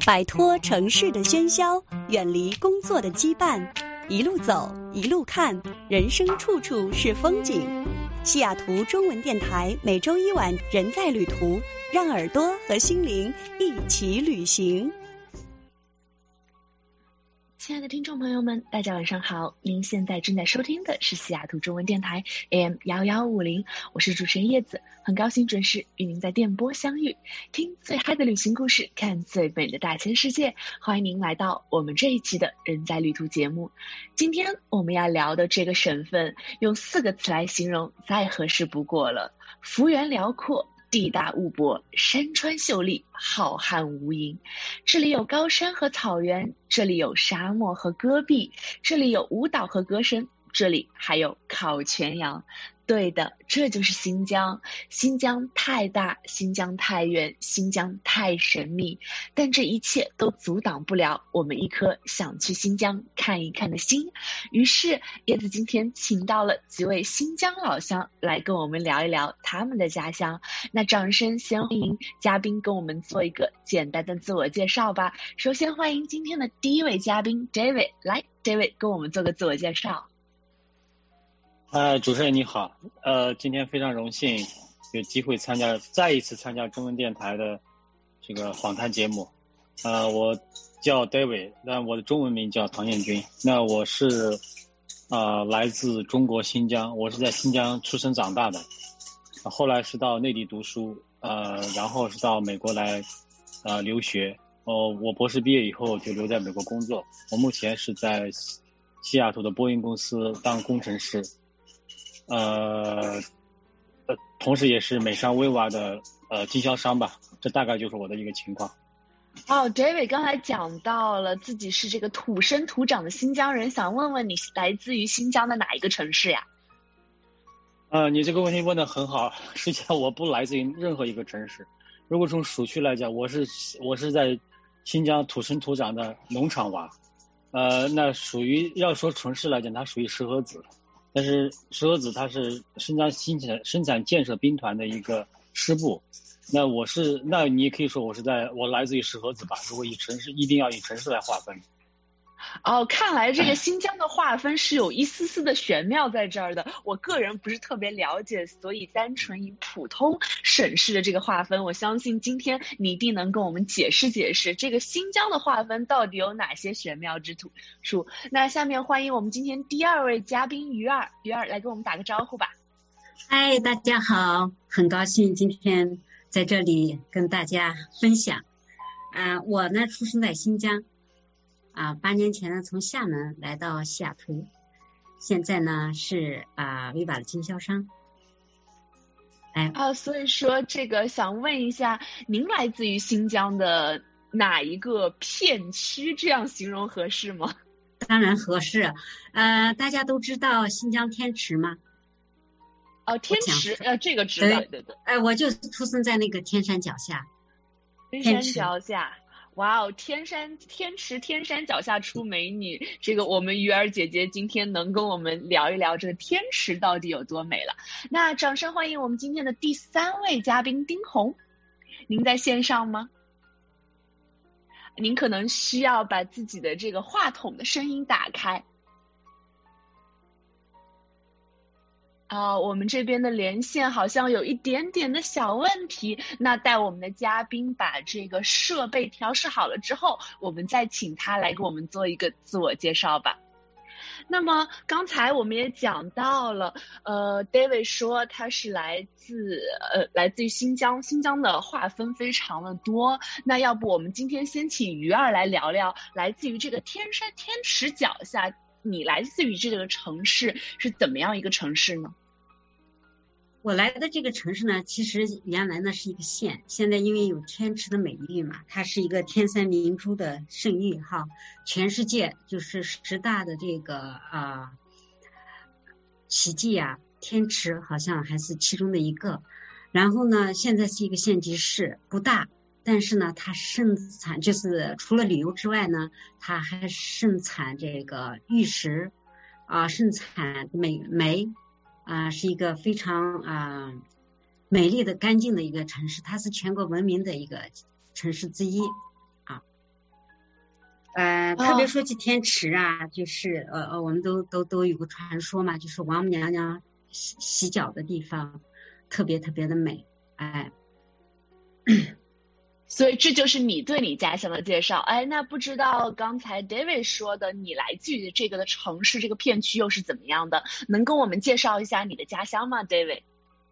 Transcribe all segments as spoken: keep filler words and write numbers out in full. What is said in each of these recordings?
摆脱城市的喧嚣，远离工作的羁绊，一路走，一路看，人生处处是风景。西雅图中文电台每周一晚人在旅途，让耳朵和心灵一起旅行。 亲爱的听众朋友们，大家晚上好，您现在正在收听的是西雅图中文电台 A M 一一五零，我是主持人叶子，很高兴准时与您在电波相遇，听最嗨的旅行故事，看最美的大千世界，欢迎您来到我们这一期的人在旅途节目。今天我们要聊的这个省份，用四个词来形容再合适不过了，幅员辽阔，地大物博，山川秀丽，浩瀚无垠。这里有高山和草原，这里有沙漠和戈壁，这里有舞蹈和歌声，这里还有烤全羊。对的，这就是新疆。新疆太大，新疆太远，新疆太神秘，但这一切都阻挡不了我们一颗想去新疆看一看的心。于是叶子今天请到了几位新疆老乡来跟我们聊一聊他们的家乡。那掌声先欢迎嘉宾跟我们做一个简单的自我介绍吧。首先欢迎今天的第一位嘉宾 David， 来 David 跟我们做个自我介绍。 呃，主持人你好，呃，今天非常荣幸有机会参加再一次参加中文电台的这个访谈节目。呃，我叫 David， 那我的中文名叫唐彦军。那我是呃来自中国新疆，我是在新疆出生长大的，后来是到内地读书，呃，然后是到美国来呃留学。哦，我博士毕业以后就留在美国工作。我目前是在西雅图的波音公司当工程师。呃，呃，同时也是美商威瓦的呃经销商吧，这大概就是我的一个情况。 哦 ，David 刚才讲到了自己是这个土生土长的新疆人，想问问你来自于新疆的哪一个城市呀？ 呃，你这个问题问得很好，实际上我不来自于任何一个城市。如果从属区来讲，我是我是在新疆土生土长的农场娃，呃，那属于要说城市来讲，它属于石河子。但是石河子它是新疆新产生产建设兵团的一个师部，那我是那你也可以说我是在我来自于石河子吧，如果以城市一定要以城市来划分。 哦，看来这个新疆的划分是有一丝丝的玄妙在这儿的，我个人不是特别了解，所以单纯以普通省市的这个划分，我相信今天你一定能跟我们解释解释这个新疆的划分到底有哪些玄妙之处。那下面欢迎我们今天第二位嘉宾鱼儿，鱼儿来跟我们打个招呼吧。 嗨，大家好，很高兴今天在这里跟大家分享。啊、呃，我呢出生在新疆。啊，八年前呢，从厦门来到西雅图，现在呢是啊威瓦的经销商。 哎啊，所以说这个想问一下，您来自于新疆的哪一个片区？这样形容合适吗？ 当然合适。呃，大家都知道新疆天池吗？ 哦，天池，呃，这个知道，对对对。 哎、呃，我就出生在那个天山脚下。 天山脚下。哇哦，天山天池天山脚下出美女，这个我们鱼儿姐姐今天能跟我们聊一聊这个天池到底有多美了。那掌声欢迎我们今天的第三位嘉宾丁红，您在线上吗？您可能需要把自己的这个话筒的声音打开。啊、呃，我们这边的连线好像有一点点的小问题，那待我们的嘉宾把这个设备调试好了之后，我们再请他来给我们做一个自我介绍吧。那么刚才我们也讲到了，呃 ，David 说他是来自呃来自于新疆，新疆的划分非常的多。那要不我们今天先请鱼儿来聊聊，来自于这个天山天池脚下，你来自于这个城市是怎么样一个城市呢？ 我来的这个城市呢，其实原来呢是一个县，现在因为有天池的美誉嘛，它是一个天山明珠的盛誉哈，全世界就是十大的这个啊、呃、奇迹啊，天池好像还是其中的一个。然后呢，现在是一个县级市，不大，但是呢，它盛产就是除了旅游之外呢，它还盛产这个玉石啊、呃，盛产美煤。啊、呃，是一个非常啊、呃、美丽的、干净的一个城市，它是全国闻名的一个城市之一啊。 呃，特别说起天池啊，就是呃呃，我们都都都有个传说嘛，就是王母娘娘洗洗脚的地方，特别特别的美，哎。 所以这就是你对你家乡的介绍。哎，那不知道刚才 David 说的你来自于这个的城市这个片区又是怎么样的？能跟我们介绍一下你的家乡吗 ，David？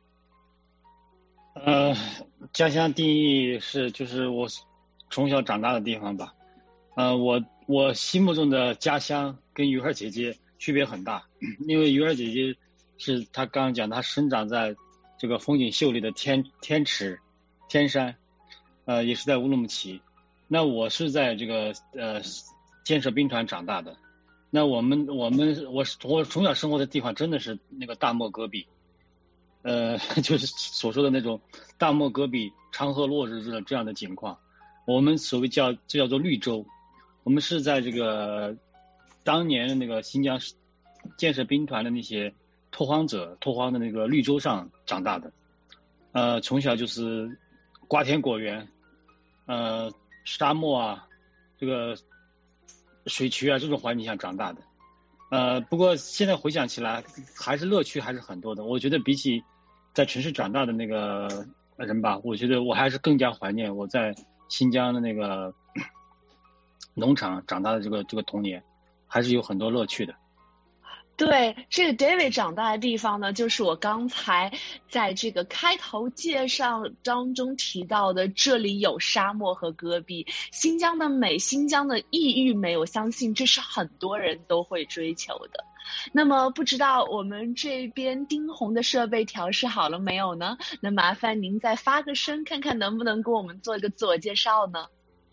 呃，家乡定义是就是我从小长大的地方吧。呃，我我心目中的家乡跟鱼儿姐姐区别很大，因为鱼儿姐姐是她刚刚讲，她生长在这个风景秀丽的天天池天山。呃，也是在乌鲁木齐。那我是在这个呃建设兵团长大的。那我们我们我我从小生活的地方真的是那个大漠戈壁，呃，就是所说的那种大漠戈壁、长河落日的这样的景况。我们所谓叫这叫做绿洲。我们是在这个当年的那个新疆建设兵团的那些拓荒者拓荒的那个绿洲上长大的。呃，从小就是瓜田果园。呃，沙漠啊，这个水渠啊，这种环境下长大的。呃，不过现在回想起来，还是乐趣还是很多的。我觉得比起在城市长大的那个人吧，我觉得我还是更加怀念我在新疆的那个农场长大的这个这个童年，还是有很多乐趣的。 对，这个 David 长大的地方呢，就是我刚才在这个开头介绍当中提到的，这里有沙漠和戈壁，新疆的美，新疆的异域美，我相信这是很多人都会追求的。那么不知道我们这边丁红的设备调试好了没有呢？那麻烦您再发个声，看看能不能给我们做一个自我介绍呢？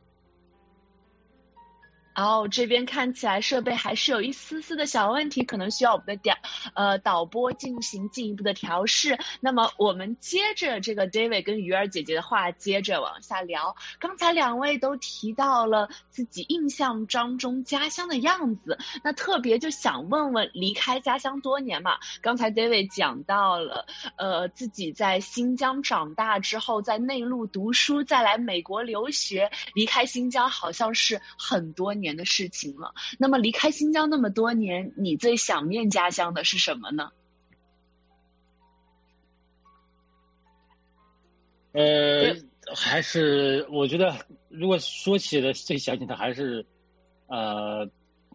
哦，这边看起来设备还是有一丝丝的小问题，可能需要我们的导呃导播进行进一步的调试。那么我们接着这个 David 跟鱼儿姐姐的话接着往下聊。刚才两位都提到了自己印象当中家乡的样子，那特别就想问问，离开家乡多年嘛，刚才 David 讲到了呃自己在新疆长大之后，在内陆读书，再来美国留学，离开新疆好像是很多年年的事情了。那么离开新疆那么多年，你最想念家乡的是什么呢？ 呃，还是我觉得，如果说起的最想起的还是呃，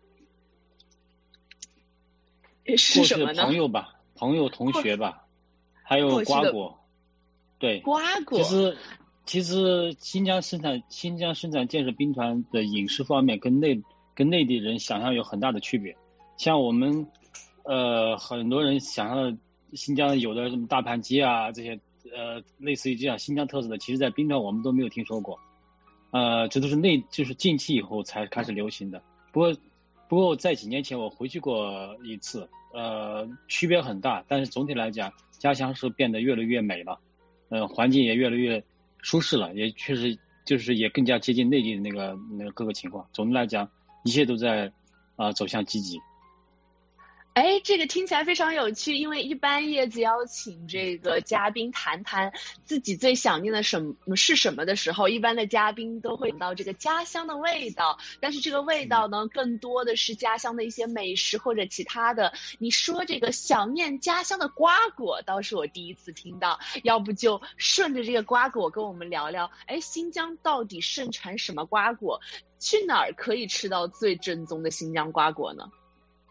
是什么呢？ 朋友吧，朋友、同学吧，还有瓜果。对， 瓜果。 其实。其实新疆生产新疆生产建设兵团的饮食方面跟内跟内地人想象有很大的区别。像我们呃很多人想象的新疆有的什么大盘鸡啊这些呃类似于这样新疆特色的，其实在兵团我们都没有听说过。呃这都是内就是近期以后才开始流行的。不过不过在几年前我回去过一次，呃区别很大，但是总体来讲家乡是变得越来越美了，呃环境也越来越舒适了，也确实就是也更加接近内地的那个那个各个情况。总的来讲，一切都在啊、呃、走向积极。 哎，这个听起来非常有趣，因为一般叶子邀请这个嘉宾谈谈自己最想念的什么是什么的时候，一般的嘉宾都会讲到这个家乡的味道，但是这个味道呢，更多的是家乡的一些美食或者其他的。你说这个想念家乡的瓜果，倒是我第一次听到，要不就顺着这个瓜果跟我们聊聊，哎，新疆到底盛产什么瓜果？去哪儿可以吃到最正宗的新疆瓜果呢？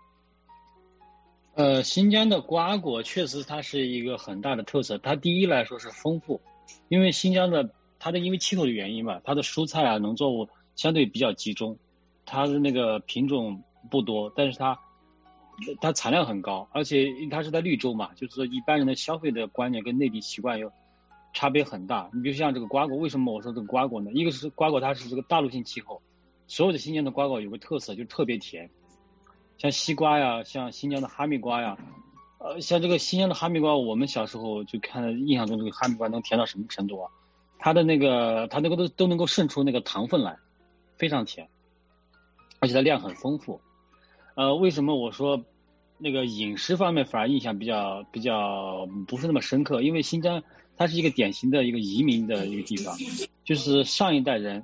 呃，新疆的瓜果确实它是一个很大的特色。它第一来说是丰富，因为新疆的它的因为气候的原因嘛，它的蔬菜啊农作物相对比较集中，它的那个品种不多，但是它它产量很高，而且它是在绿洲嘛，就是说一般人的消费的观念跟内地习惯有差别很大。你比如像这个瓜果，为什么我说这个瓜果呢？一个是瓜果它是这个大陆性气候，所有的新疆的瓜果有个特色，就特别甜。像西瓜呀，像新疆的哈密瓜呀，呃，像这个新疆的哈密瓜，我们小时候就看印象中这个哈密瓜能甜到什么程度啊？它的那个，它那个都都能够渗出那个糖分来，非常甜，而且它量很丰富。呃，为什么我说那个饮食方面反而印象比较比较不是那么深刻？因为新疆它是一个典型的一个移民的一个地方，就是上一代人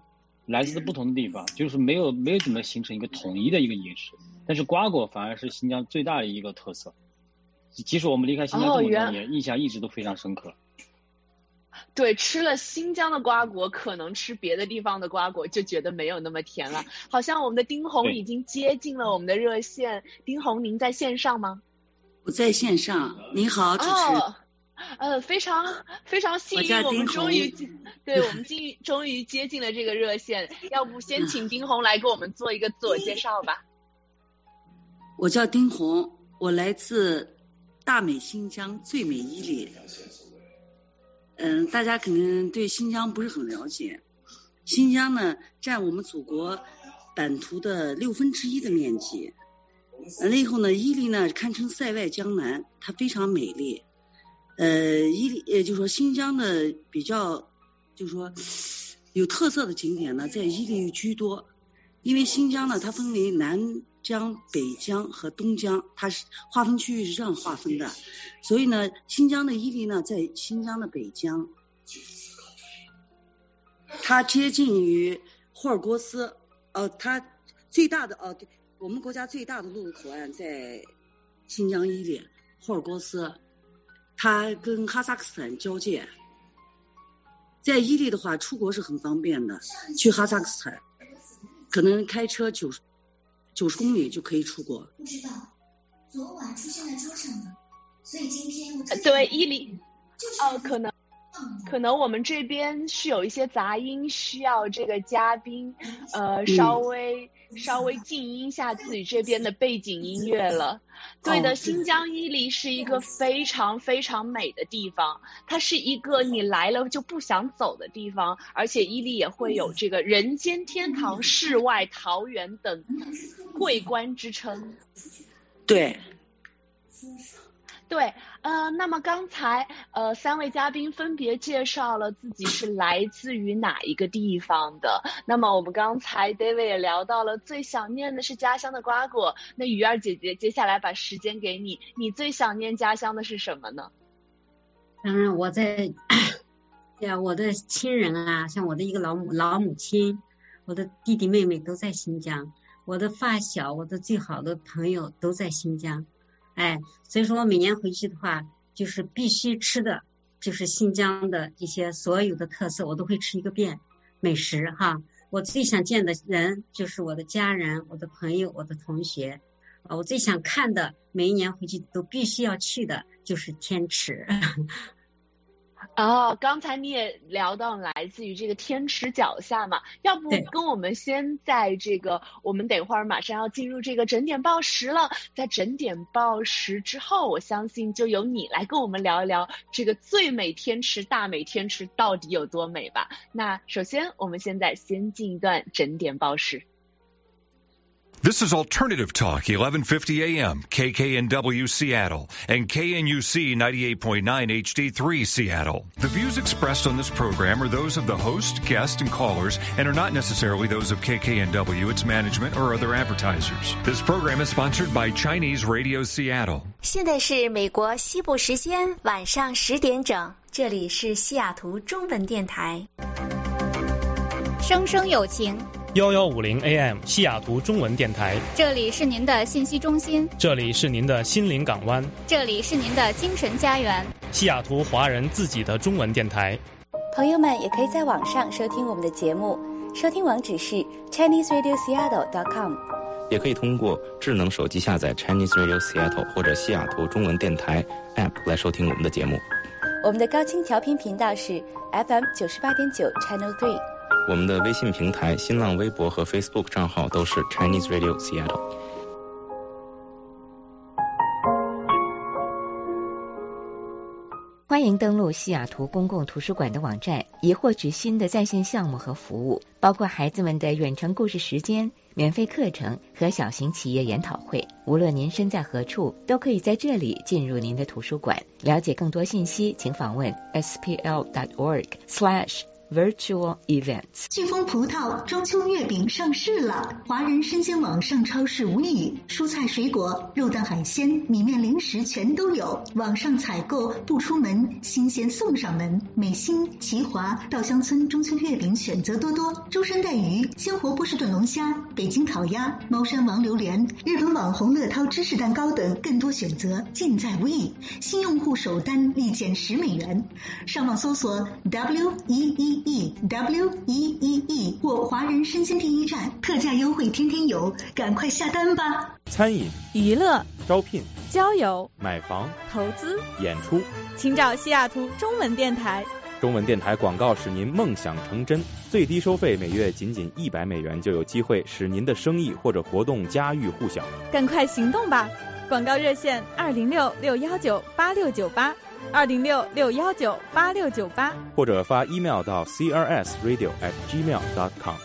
来自不同的地方，就是没有没有怎么形成一个统一的一个饮食。但是瓜果反而是新疆最大的一个特色，即使我们离开新疆这么多年，印象一直都非常深刻。 对，吃了新疆的瓜果，可能吃别的地方的瓜果就觉得没有那么甜了。好像我们的丁红已经接近了我们的热线，丁红您在线上吗？ 我在线上，你好，主持人。 哦呃，非常非常幸运，我们终于，对我们终终于接近了这个热线。要不先请丁红来给我们做一个自我介绍吧。 我叫丁红，我来自大美新疆最美伊犁。嗯，大家可能对新疆不是很了解。新疆呢，占我们祖国版图的六分之一的面积。完了以后呢，伊犁呢堪称塞外江南，它非常美丽。呃，伊犁呃，就说新疆的比较，就说有特色的景点呢，在伊犁居多。因为新疆呢，它分为南疆、北疆和东疆，它是划分区域是这样划分的。所以呢，新疆的伊犁呢，在新疆的北疆，它接近于霍尔果斯。呃，它最大的哦，对，我们国家最大的陆路口岸在新疆伊犁，霍尔果斯。它跟哈萨克斯坦交界，在伊犁的话，出国是很方便的。去哈萨克斯坦，可能开车九十九十公里就可以出国。 不知道，昨晚出现在桌上的，所以今天我对伊犁，哦，可能可能我们这边是有一些杂音，需要这个嘉宾呃稍微、嗯、稍微静音下自己这边的背景音乐了。对的，新疆伊犁是一个非常非常美的地方，它是一个你来了就不想走的地方，而且伊犁也会有这个人间天堂、世外桃源等桂冠之称。 对。 对，呃，那么刚才呃三位嘉宾分别介绍了自己是来自于哪一个地方的。那么我们刚才 David 也聊到了最想念的是家乡的瓜果。那雨儿姐姐，接下来把时间给你，你最想念家乡的是什么呢？ 当然我在呀，我的亲人啊，像我的一个老母老母亲，我的弟弟妹妹都在新疆，我的发小，我的最好的朋友都在新疆。哎，所以说我每年回去的话，就是必须吃的就是新疆的一些所有的特色，我都会吃一个遍美食哈。我最想见的人就是我的家人、我的朋友、我的同学。啊，我最想看的，每一年回去都必须要去的就是天池。 哦，刚才你也聊到来自于这个天池脚下嘛，要不跟我们先在这个，我们等会儿马上要进入这个整点报时了，在整点报时之后，我相信就由你来跟我们聊一聊这个最美天池、大美天池到底有多美吧。那首先我们现在先进一段整点报时。 This is Alternative Talk, eleven fifty A M, K K N W Seattle, and K N U C ninety-eight point nine H D three Seattle. The views expressed on this program are those of the host, guests, and callers, and are not necessarily those of K K N W, its management, or other advertisers. This program is sponsored by Chinese Radio Seattle. 现在是美国西部时间晚上十点整，这里是西雅图中文电台。 生生有情。 幺幺五零 A M 西雅图中文电台， 这里是您的信息中心， 这里是您的心灵港湾， 这里是您的精神家园， 西雅图华人自己的中文电台。 朋友们也可以在网上收听我们的节目，收听网址是 Chinese Radio Seattle dot com， 也可以通过智能手机下载 Chinese Radio Seattle 或者西雅图中文电台 App 来收听我们的节目。 我们的高清调频频道是 F M 九十八点九 Channel three。 我们的微信平台、新浪微博和 Facebook 账号都是 Chinese Radio Seattle。 欢迎登录西雅图公共图书馆的网站，以获取新的在线项目和服务，包括孩子们的远程故事时间、免费课程和小型企业研讨会。无论您身在何处，都可以在这里进入您的图书馆。了解更多信息，请访问 S P L dot org slash virtual events. 飓风葡萄中秋月饼上市了，华人生鲜网上超市无异，蔬菜水果、肉蛋海鲜、米面零食全都有。网上采购不出门，新鲜送上门。美心、奇华、稻香村中秋月饼选择多多，舟山带鱼、鲜活波士顿龙虾、北京烤鸭、猫山王榴莲、日本网红乐涛芝士蛋糕等更多选择尽在无异。新用户首单立减十美元，上网搜索 W E E E W E E E 或华人生鲜第一站，特价优惠天天有，赶快下单吧！ 餐饮、 娱乐、 招聘、 交友、 买房、 投资、 演出， 请找西雅图中文电台。 中文电台广告使您梦想成真，最低收费每月仅仅一百美元，就有机会使您的生意或者活动家喻户晓。 赶快行动吧！广告热线二零六六幺九八六九八。二零六六幺九八六九八， 或者发 email 到 c r s radio at gmail dot com。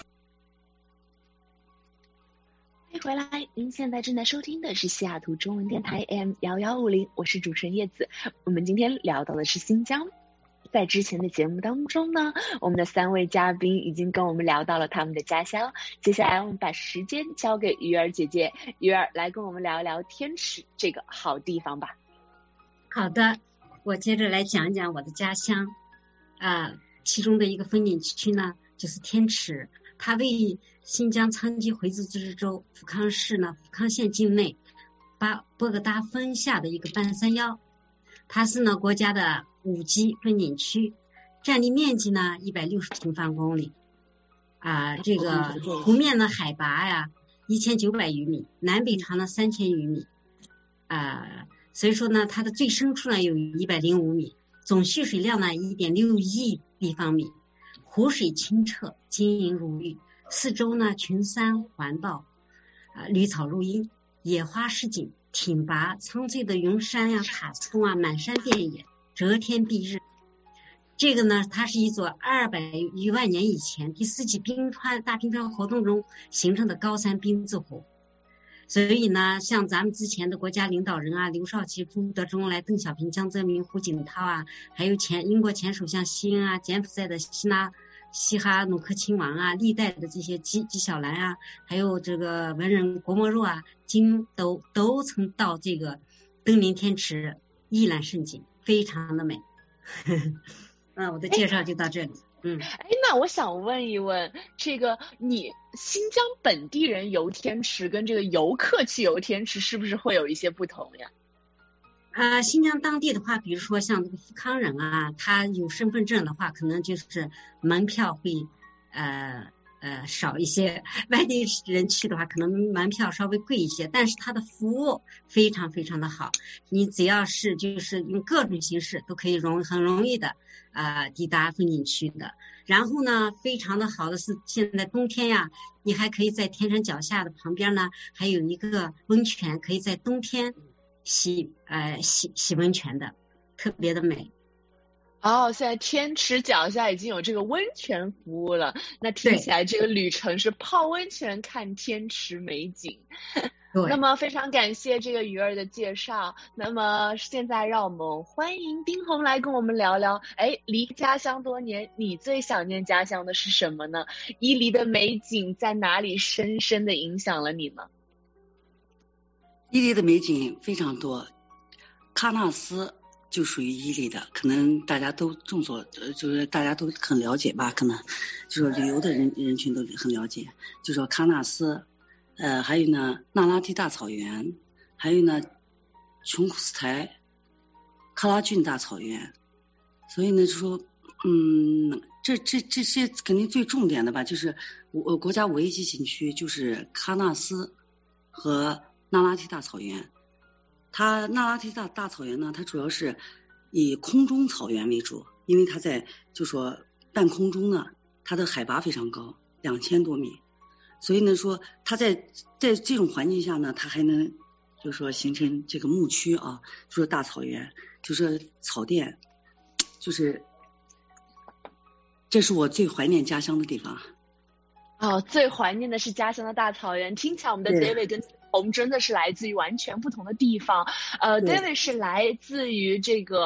欢迎回来，您现在正在收听的是西雅图中文电台 A M 一一五零，我是主持人叶子。我们今天聊到的是新疆。在之前的节目当中呢，我们的三位嘉宾已经跟我们聊到了他们的家乡，接下来我们把时间交给鱼儿姐姐，鱼儿来跟我们聊一聊天池这个好地方吧。 好的，我接着来讲一讲我的家乡，啊、呃，其中的一个风景区呢，就是天池，它位于新疆昌吉回族自治州福康市呢福康县境内巴波格达峰下的一个半山腰，它是呢国家的五级风景区，占地面积呢一百六十平方公里，啊、呃，这个湖面的海拔呀一千九百余米，南北长呢三千余米，啊、呃。所以说呢，它的最深处呢有一百零五米，总蓄水量呢一点六亿立方米，湖水清澈，晶莹如玉，四周呢群山环抱，啊、呃，绿草如茵，野花似锦，挺拔苍翠的云山呀、塔峰啊，满山遍野，遮天蔽日。这个呢，它是一座二百余万年以前第四纪冰川大冰川活动中形成的高山冰质湖。所以呢，像咱们之前的国家领导人啊，刘少奇、朱德忠来、邓小平、江泽民、胡锦涛啊，还有前英国前首相希恩啊，柬埔寨的希纳西哈努克亲王啊，历代的这些纪纪晓岚啊，还有这个文人郭沫若啊，今都都曾到这个登临天池一览胜景，非常的美。嗯，我的介绍就到这里。嗯， 哎，那我想问一问，这个你新疆本地人游天池跟这个游客去游天池是不是会有一些不同呀？ 啊、呃，新疆当地的话，比如说像这个福康人啊，他有身份证的话，可能就是门票会呃呃少一些；外地人去的话，可能门票稍微贵一些，但是它的服务非常非常的好。你只要是就是用各种形式都可以容很容易的啊、呃、抵达风景区的。然后呢，非常的好的是现在冬天呀，你还可以在天山脚下的旁边呢，还有一个温泉，可以在冬天洗呃洗洗温泉的，特别的美。 哦，现在天池脚下已经有这个温泉服务了，那听起来这个旅程是泡温泉看天池美景。那么非常感谢这个鱼儿的介绍。那么现在让我们欢迎丁红来跟我们聊聊，哎，离家乡多年，你最想念家乡的是什么呢？伊犁的美景在哪里深深的影响了你呢？ 伊犁的美景非常多，喀纳斯就属于伊犁的，可能大家都众所就是大家都很了解吧，可能就是旅游的人人群都很了解，就说喀纳斯。呃，还有呢，那拉提大草原，还有呢，琼库斯台、喀拉峻大草原，所以呢，就说，嗯，这这这些肯定最重点的吧，就是我国家五 A 级景区就是喀纳斯和那拉提大草原。它那拉提大大草原呢，它主要是以空中草原为主，因为它在就说半空中呢，它的海拔非常高，两千多米。所以呢，说它在在这种环境下呢，它还能就是说形成这个牧区啊，就是大草原，就是草甸，就是这是我最怀念家乡的地方。 哦，最怀念的是家乡的大草原。听起来我们的 David 跟我们真的是来自于完全不同的地方。呃 ，David 是来自于这个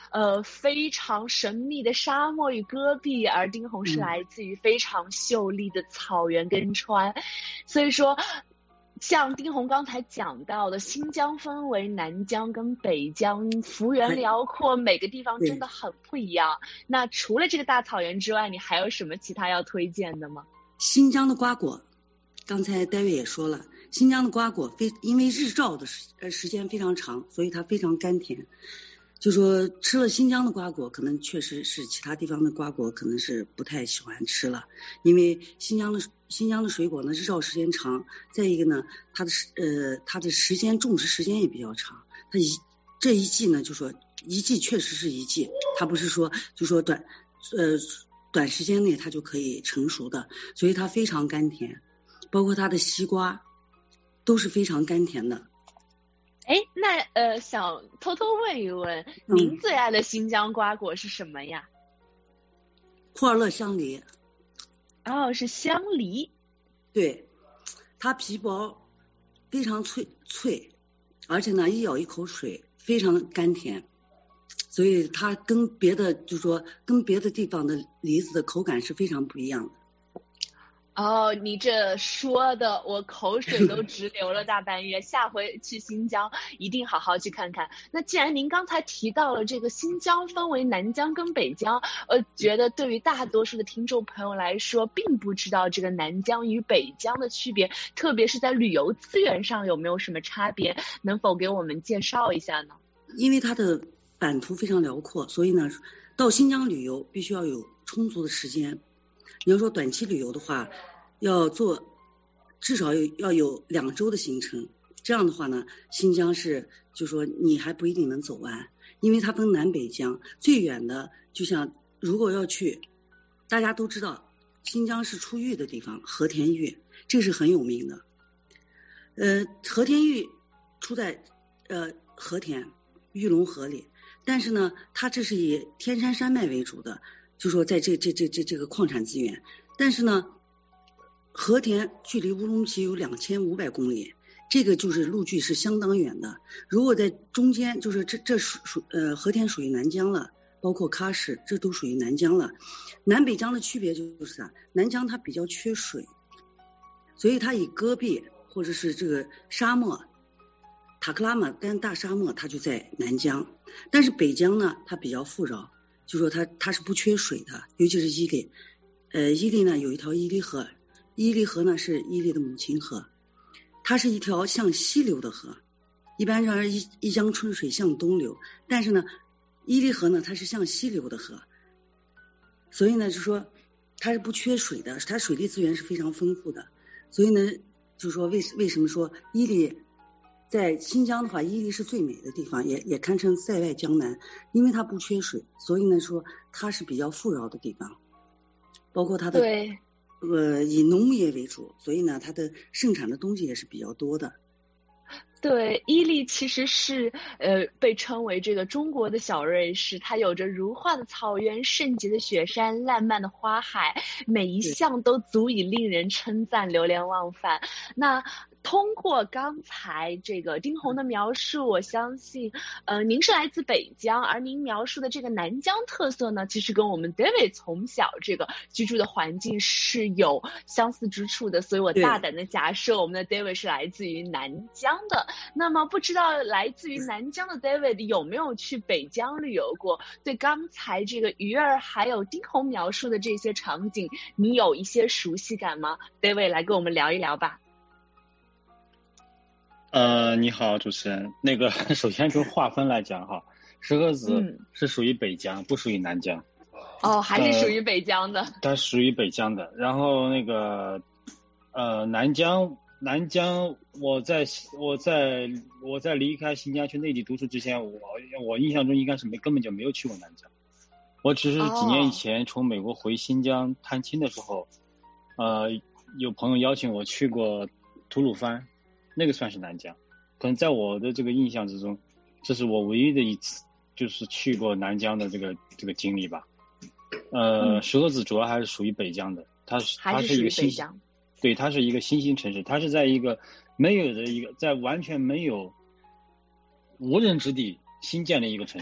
呃非常神秘的沙漠与戈壁，而丁红是来自于非常秀丽的草原跟川，嗯、所以说。像丁红刚才讲到的，新疆分为南疆跟北疆，幅员辽阔，每个地方真的很不一样。那除了这个大草原之外，你还有什么其他要推荐的吗？ 新疆的瓜果，刚才戴维也说了，新疆的瓜果非因为日照的时呃时间非常长，所以它非常甘甜。就说吃了新疆的瓜果，可能确实是其他地方的瓜果可能是不太喜欢吃了，因为新疆的新疆的水果呢日照时间长，再一个呢它的呃它的时间种植时间也比较长，它一这一季呢就说一季确实是一季，它不是说就说短呃短时间内它就可以成熟的，所以它非常甘甜，包括它的西瓜都是非常甘甜的。 哎，那呃，想偷偷问一问，嗯、您最爱的新疆瓜果是什么呀？ 库尔勒香梨。 哦，是香梨。 对，它皮薄，非常脆脆，而且呢，一咬一口水，非常甘甜，所以它跟别的，就是说跟别的地方的梨子的口感是非常不一样的。 哦，你这说的我口水都直流了大半月，下回去新疆一定好好去看看。那既然您刚才提到了这个新疆分为南疆跟北疆，呃，觉得对于大多数的听众朋友来说，并不知道这个南疆与北疆的区别，特别是在旅游资源上有没有什么差别，能否给我们介绍一下呢？ 因为它的版图非常辽阔，所以呢，到新疆旅游必须要有充足的时间。你要说短期旅游的话，要做至少有要有两周的行程，这样的话呢，新疆是就说你还不一定能走完，因为它分南北疆，最远的就像如果要去，大家都知道新疆是出玉的地方，和田玉，这是很有名的。呃，和田玉出在呃和田玉龙河里，但是呢，它这是以天山山脉为主的。就说在这这这这这个矿产资源，但是呢，和田距离乌鲁木齐有两千五百公里，这个就是路距是相当远的。如果在中间，就是这这属属呃和田属于南疆了，包括喀什，这都属于南疆了。南北疆的区别就是啊，南疆它比较缺水，所以它以戈壁或者是这个沙漠，塔克拉玛干大沙漠它就在南疆，但是北疆呢，它比较富饶。就说它它是不缺水的，尤其是伊犁，呃，伊犁呢有一条伊犁河，伊犁河呢是伊犁的母亲河，它是一条向西流的河，一般让人一一江春水向东流，但是呢，伊犁河呢它是向西流的河，所以呢就说它是不缺水的，它水利资源是非常丰富的，所以呢就说为为什么说伊犁在新疆的话，伊犁是最美的地方，也也堪称塞外江南，因为它不缺水，所以呢说它是比较富饶的地方，包括它的对呃以农业为主，所以呢它的盛产的东西也是比较多的。 对，伊犁其实是呃被称为这个中国的小瑞士，它有着如画的草原、圣洁的雪山、烂漫的花海，每一项都足以令人称赞、流连忘返。那通过刚才这个丁红的描述，我相信呃您是来自北疆，而您描述的这个南疆特色呢，其实跟我们 David 从小这个居住的环境是有相似之处的，所以我大胆的假设我们的 David 是来自于南疆的。那么不知道来自于南疆的 David 有没有去北疆旅游过？对刚才这个鱼儿还有丁红描述的这些场景，你有一些熟悉感吗？ David 来跟我们聊一聊吧。 呃，你好，主持人。那个，首先从划分来讲哈，石河子是属于北疆，嗯、不属于南疆。 哦，还是属于北疆的。呃、 它属于北疆的。然后那个，呃，南疆，南疆，我在我在我在离开新疆去内地读书之前，我我印象中应该是没根本就没有去过南疆。我只是几年以前从美国回新疆探亲的时候，哦、呃，有朋友邀请我去过吐鲁番。那个算是南疆，可能在我的这个印象之中，这是我唯一的一次就是去过南疆的这个这个经历吧。呃，石河子主要还是属于北疆的，它是它是一个新，对，它是一个新兴城市，它是在一个没有的一个在完全没有无人之地新建的一个城市，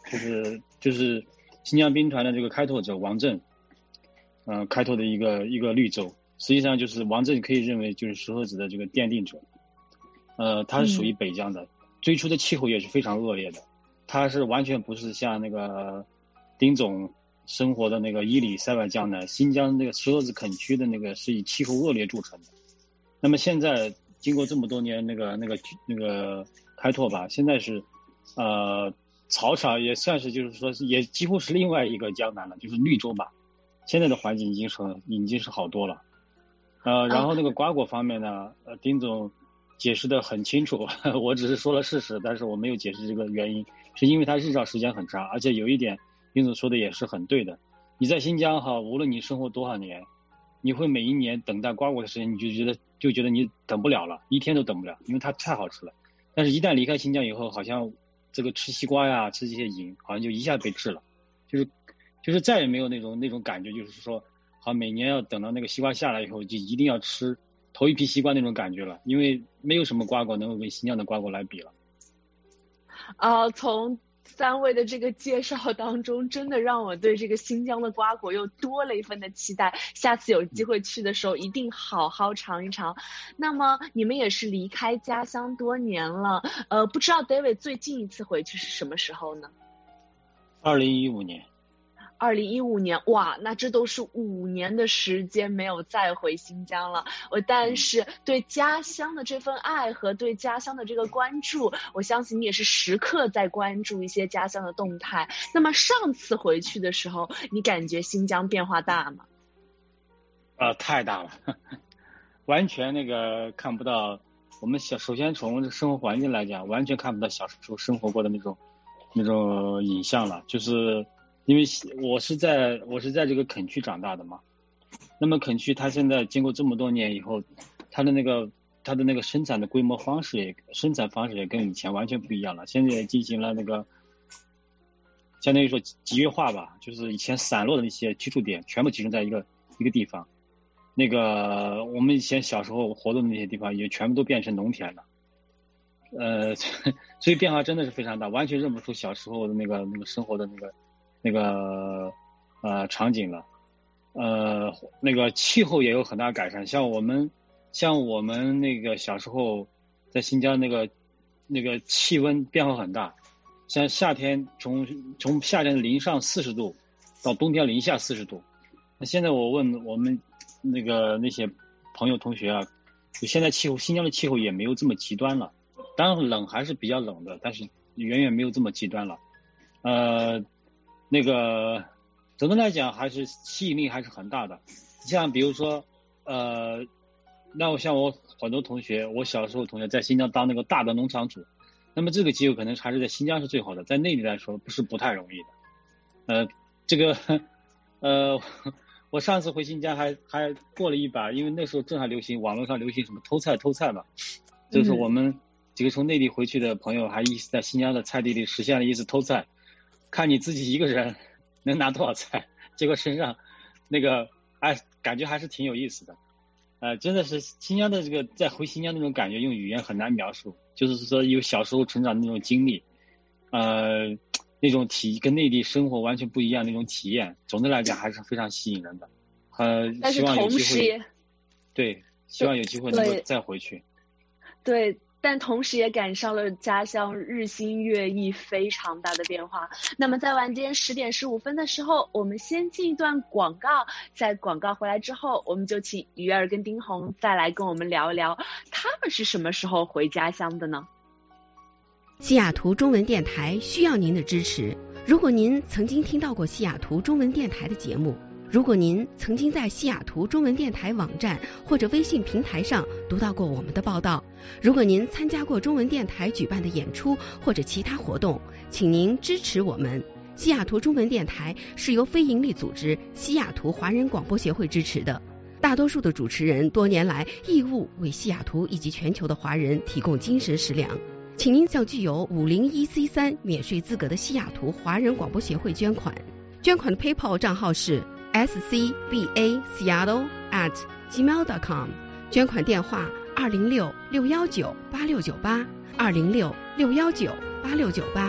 就是就是新疆兵团的这个开拓者王震，嗯、呃，开拓的一个一个绿洲。实际上就是王震可以认为就是石河子的这个奠定者，呃，他是属于北疆的，嗯、最初的气候也是非常恶劣的，他是完全不是像那个丁总生活的那个伊犁塞外江南，新疆那个石河子垦区的那个是以气候恶劣著称的。那么现在经过这么多年那个那个那个开拓吧，现在是呃草场也算是就是说也几乎是另外一个江南了，就是绿洲吧。现在的环境已经是已经是好多了。呃，然后那个瓜果方面呢，呃，丁总解释的很清楚，我只是说了事实，但是我没有解释这个原因，是因为它日照时间很长，而且有一点丁总说的也是很对的。你在新疆哈，无论你生活多少年，你会每一年等待瓜果的时间，你就觉得就觉得你等不了了，一天都等不了，因为它太好吃了。但是一旦离开新疆以后，好像这个吃西瓜呀，吃这些瘾，好像就一下被治了，就是就是再也没有那种那种感觉，就是说。好，每年要等到那个西瓜下来以后，就一定要吃头一批西瓜那种感觉了，因为没有什么瓜果能够跟新疆的瓜果来比了。 啊、呃，从三位的这个介绍当中，真的让我对这个新疆的瓜果又多了一份的期待。下次有机会去的时候，一定好好尝一尝。那么你们也是离开家乡多年了，呃，不知道 David 最近一次回去是什么时候呢？ 二零一五年。 二零一五年，哇，那这都是五年的时间没有再回新疆了。我但是对家乡的这份爱和对家乡的这个关注，我相信你也是时刻在关注一些家乡的动态。那么上次回去的时候，你感觉新疆变化大吗？ 呃，太大了，完全那个看不到。我们小首先从生活环境来讲，完全看不到小时候生活过的那种那种影像了，就是。因为我是在我是在这个垦区长大的嘛，那么垦区它现在经过这么多年以后，它的那个它的那个生产的规模方式也生产方式也跟以前完全不一样了，现在也进行了那个相当于说集约化吧，就是以前散落的那些居住点全部集中在一个一个地方，那个我们以前小时候活动的那些地方也全部都变成农田了，呃，所以变化真的是非常大，完全认不出小时候的那个那个生活的那个。那个呃场景了，呃那个气候也有很大改善，像我们像我们那个小时候在新疆那个那个气温变化很大，像夏天从从夏天零上四十度到冬天零下四十度，那现在我问我们那个那些朋友同学啊，就现在气候新疆的气候也没有这么极端了，当然冷还是比较冷的，但是远远没有这么极端了，呃。那个总的来讲还是吸引力还是很大的，像比如说呃，那我像我很多同学，我小时候同学在新疆当那个大的农场主，那么这个机会可能还是在新疆是最好的，在内地来说不是不太容易的。呃，这个呃，我上次回新疆还还过了一把，因为那时候正好流行网络上流行什么偷菜偷菜嘛，就是我们几个从内地回去的朋友还一起在新疆的菜地里实现了一次偷菜。看你自己一个人能拿多少菜，结果身上那个哎感觉还是挺有意思的，呃真的是新疆的这个在回新疆那种感觉用语言很难描述，就是说有小时候成长的那种经历，呃那种体跟内地生活完全不一样那种体验，总的来讲还是非常吸引人的，呃希望有机会，对，希望有机会能够再回去。 对。但同时也赶上了家乡日新月异非常大的变化。那么在晚间十点十五分的时候，我们先进一段广告，在广告回来之后，我们就请鱼儿跟丁红再来跟我们聊一聊他们是什么时候回家乡的呢？ 西雅图中文电台需要您的支持。如果您曾经听到过西雅图中文电台的节目，如果您曾经在西雅图中文电台网站或者微信平台上读到过我们的报道，如果您参加过中文电台举办的演出或者其他活动，请您支持我们。西雅图中文电台是由非营利组织西雅图华人广播协会支持的，大多数的主持人多年来义务为西雅图以及全球的华人提供精神食粮，请您向具有五零一 C 三 免税资格的西雅图华人广播协会捐款。捐款的 PayPal 账号是S C B A Seattle at gmail dot com， 捐款电话二零六六幺九八六九八二零六六幺九八六九八，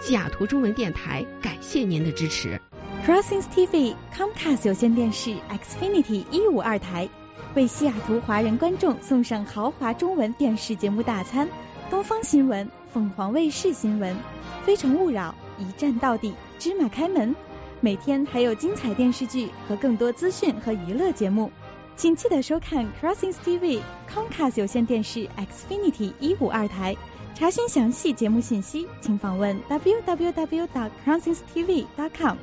西雅图中文电台感谢您的支持。 Crossings T V Comcast 有线电视 Xfinity 一五二台为西雅图华人观众送上豪华中文电视节目大餐，东方新闻、凤凰卫视新闻、非诚勿扰、一站到底、芝麻开门，每天还有精彩电视剧和更多资讯和娱乐节目，请记得收看 Crossings T V Comcast 有线电视 Xfinity 一五二台。查询详细节目信息，请访问 double-u double-u double-u dot crossings t v dot com。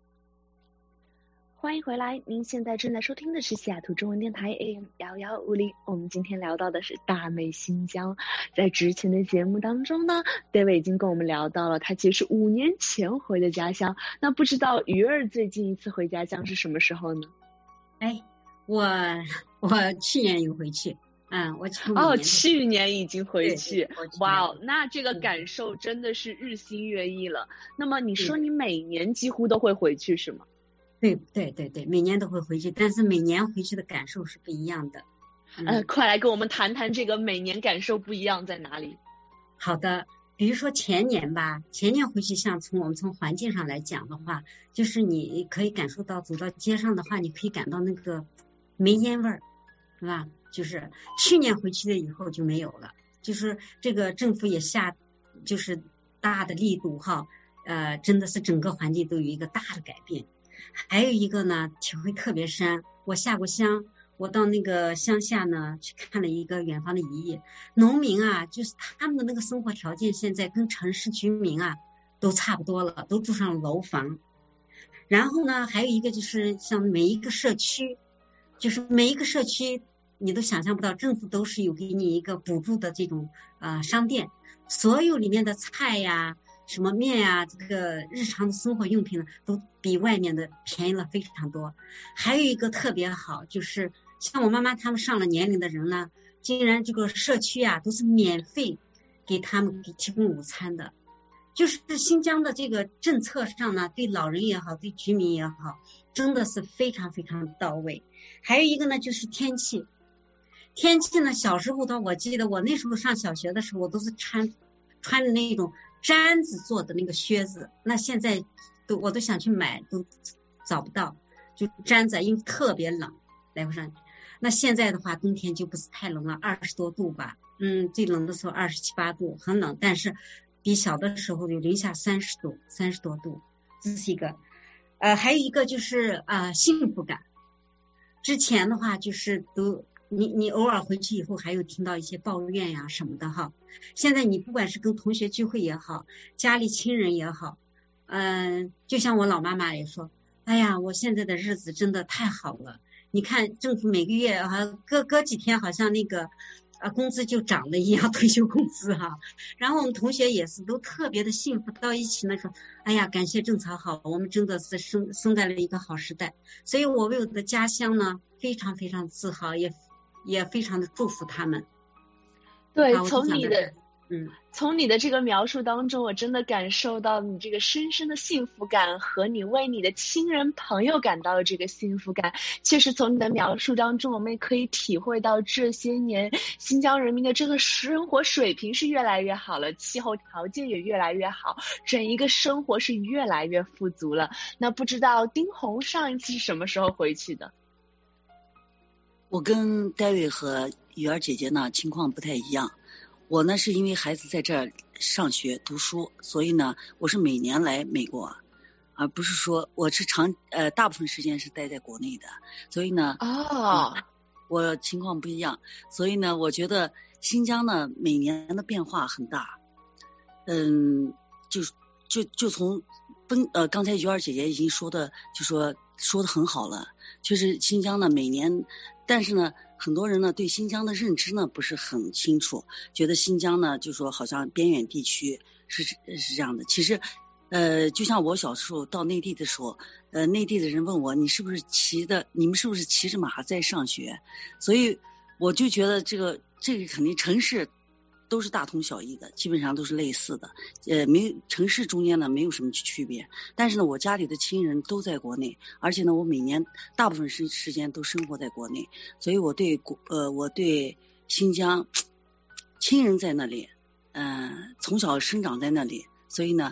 欢迎回来，您现在正在收听的是西雅图中文电台 A M 一一五零。我们今天聊到的是大美新疆。在之前的节目当中呢 David 已经跟我们聊到了他其实是五年前回的家乡，那不知道鱼儿最近一次回家乡是什么时候呢？ 哎，我我去年有回去。嗯，我哦，去年已经回去，哇哦，那这个感受真的是日新月异了。那么你说你每年几乎都会回去是吗？ 对对对对，每年都会回去，但是每年回去的感受是不一样的。 嗯、呃，快来跟我们谈谈这个每年感受不一样在哪里？ 好的，比如说前年吧，前年回去，像从我们从环境上来讲的话，就是你可以感受到走到街上的话，你可以感到那个煤烟味儿，是吧？就是去年回去了以后就没有了，就是这个政府也下就是大的力度哈，呃，真的是整个环境都有一个大的改变。还有一个呢，体会特别深，我下过乡，我到那个乡下呢去看了一个远方的姨爷，农民啊，就是他们的那个生活条件现在跟城市居民啊都差不多了，都住上楼房。然后呢，还有一个就是像每一个社区，就是每一个社区。你都想象不到，政府都是有给你一个补助的这种呃商店，所有里面的菜呀、什么面呀，这个日常的生活用品呢，都比外面的便宜了非常多。还有一个特别好，就是像我妈妈他们上了年龄的人呢，竟然这个社区啊都是免费给他们给提供午餐的。就是新疆的这个政策上呢，对老人也好，对居民也好，真的是非常非常到位。还有一个呢，就是天气。天气呢，小时候的我记得我那时候上小学的时候，我都是穿穿的那种毡子做的那个靴子，那现在都我都想去买，都找不到，就毡子，因为特别冷，来不上去。那现在的话，冬天就不是太冷了，二十多度吧，嗯，最冷的时候二十七八度，很冷，但是比小的时候有零下三十度，三十多度，这是一个。呃，还有一个就是呃幸福感。之前的话就是都。你你偶尔回去以后还有听到一些抱怨呀什么的哈，现在你不管是跟同学聚会也好，家里亲人也好，嗯、呃，就像我老妈妈也说，哎呀，我现在的日子真的太好了，你看政府每个月啊隔隔几天好像那个啊工资就涨了一样，退休工资哈，然后我们同学也是都特别的幸福，到一起呢说，哎呀，感谢政策好，我们真的是生生在了一个好时代，所以我为我的家乡呢非常非常自豪，也也非常的祝福他们。 对，从你的嗯，从你的这个描述当中，我真的感受到你这个深深的幸福感和你为你的亲人朋友感到的这个幸福感。确实从你的描述当中，我们也可以体会到这些年新疆人民的这个生活水平是越来越好了，气候条件也越来越好，整一个生活是越来越富足了。那不知道丁红上一次是什么时候回去的？ 我跟戴维和雨儿姐姐呢情况不太一样，我呢是因为孩子在这儿上学读书，所以呢我是每年来美国，而不是说我是长呃大部分时间是待在国内的，所以呢哦、 嗯，我情况不一样，所以呢我觉得新疆呢每年的变化很大，嗯，就就就从分呃刚才雨儿姐姐已经说的就说说的很好了，确实新疆呢每年。但是呢，很多人呢对新疆的认知呢不是很清楚，觉得新疆呢就说好像边远地区是是这样的。其实，呃，就像我小时候到内地的时候，呃，内地的人问我你是不是骑的，你们是不是骑着马在上学？所以我就觉得这个这个肯定城市都是大同小异的，基本上都是类似的，呃，没城市中间呢没有什么区别。但是呢，我家里的亲人都在国内，而且呢，我每年大部分时时间都生活在国内，所以我对国呃我对新疆亲人在那里，嗯、呃，从小生长在那里，所以呢，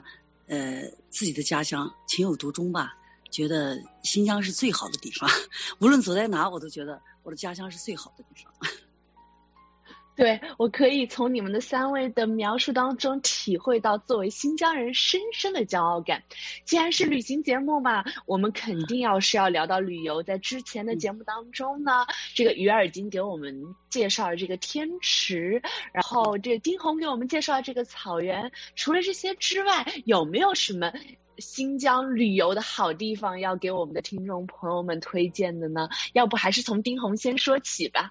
呃自己的家乡情有独钟吧，觉得新疆是最好的地方，无论走在哪我都觉得我的家乡是最好的地方。 对，我可以从你们的三位的描述当中体会到作为新疆人深深的骄傲感。既然是旅行节目嘛，我们肯定要是要聊到旅游。在之前的节目当中呢，这个鱼儿已经给我们介绍了这个天池，然后这个丁红给我们介绍了这个草原。除了这些之外，有没有什么新疆旅游的好地方要给我们的听众朋友们推荐的呢？要不还是从丁红先说起吧。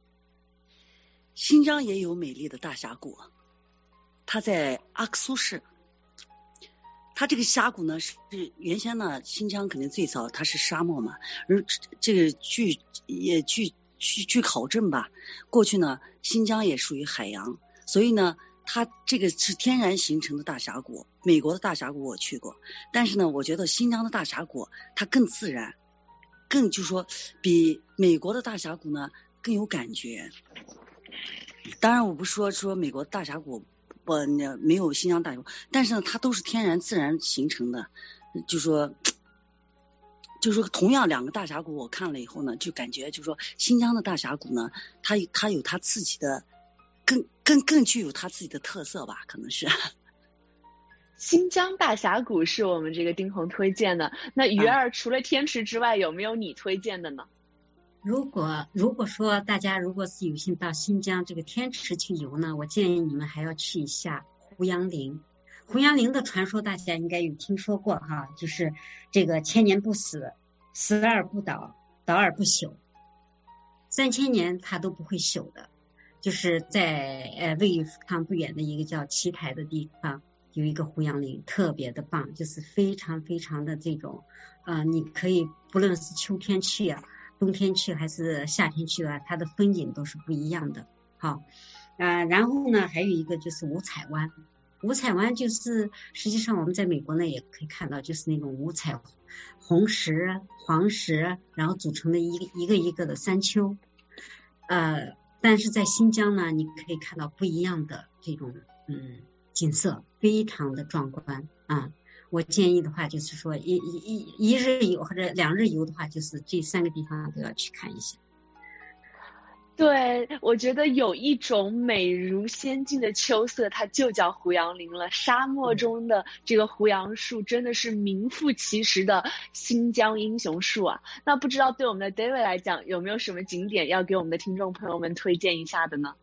新疆也有美丽的大峡谷，它在阿克苏市。它这个峡谷呢，是原先呢，新疆肯定最早它是沙漠嘛，而这个据也据据据考证吧，过去呢，新疆也属于海洋，所以呢，它这个是天然形成的大峡谷。美国的大峡谷我去过，但是呢，我觉得新疆的大峡谷它更自然，更就是说比美国的大峡谷呢更有感觉。当然我不说说美国大峡谷不没有新疆大峡谷，但是呢它都是天然自然形成的，就说就说同样两个大峡谷我看了以后呢，就感觉就说新疆的大峡谷呢，它它有它自己的更更更具有它自己的特色吧，可能是。 新疆大峡谷是我们这个丁红推荐的，那鱼儿除了天池之外，有没有你推荐的呢？ 如果如果说大家如果是有幸到新疆这个天池去游呢，我建议你们还要去一下胡杨林。胡杨林的传说大家应该有听说过哈，就是这个千年不死，死而不倒，倒而不朽，三千年它都不会朽的。就是在呃位于富康不远的一个叫奇台的地方，有一个胡杨林，特别的棒，就是非常非常的这种呃你可以不论是秋天去啊，冬天去还是夏天去啊，它的风景都是不一样的。好，啊、呃，然后呢，还有一个就是五彩湾。五彩湾就是实际上我们在美国呢也可以看到，就是那种五彩红石、黄石，然后组成的一个一个一个的山丘。呃，但是在新疆呢，你可以看到不一样的这种嗯景色，非常的壮观啊。我建议的话就是说一一一一日游或者两日游的话，就是这三个地方都要去看一下。 对，我觉得有一种美如仙境的秋色，它就叫胡杨林了。沙漠中的这个胡杨树真的是名副其实的新疆英雄树啊。那不知道对我们的 David 来讲，有没有什么景点要给我们的听众朋友们推荐一下的呢？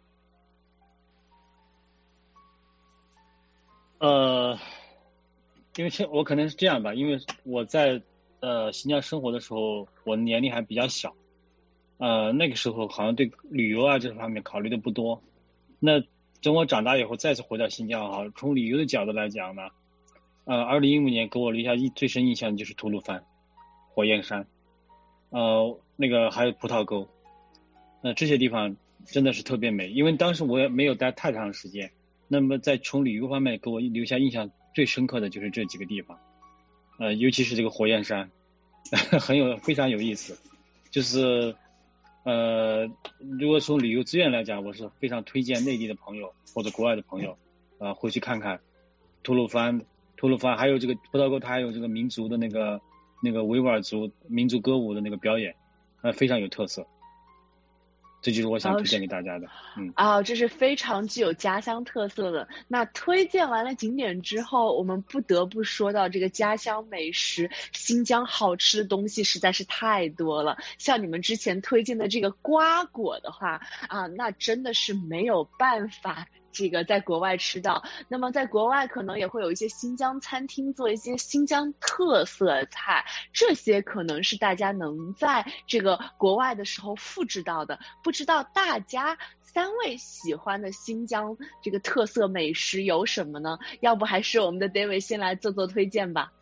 呃因为我可能是这样吧，因为我在呃新疆生活的时候，我年龄还比较小，呃那个时候好像对旅游啊这方面考虑的不多。那等我长大以后再次回到新疆哈，从旅游的角度来讲呢，呃二零一五年给我留下最深印象的就是吐鲁番、火焰山，呃那个还有葡萄沟，那、呃、这些地方真的是特别美。因为当时我也没有待太长时间，那么在从旅游方面给我留下印象最深刻的就是这几个地方，呃，尤其是这个火焰山，很有非常有意思。就是呃，如果从旅游资源来讲，我是非常推荐内地的朋友或者国外的朋友，呃，回去看看吐鲁番，吐鲁番还有这个葡萄沟，它还有这个民族的那个那个维吾尔族民族歌舞的那个表演，呃，非常有特色。这就是我想推荐给大家的。嗯啊，这是非常具有家乡特色的。那推荐完了景点之后，我们不得不说到这个家乡美食。新疆好吃的东西实在是太多了，像你们之前推荐的这个瓜果的话啊，那真的是没有办法这个在国外吃到。那么在国外可能也会有一些新疆餐厅做一些新疆特色菜，这些可能是大家能在这个国外的时候复制到的。不知道大家三位喜欢的新疆这个特色美食有什么呢？要不还是我们的 David 先来做做推荐吧。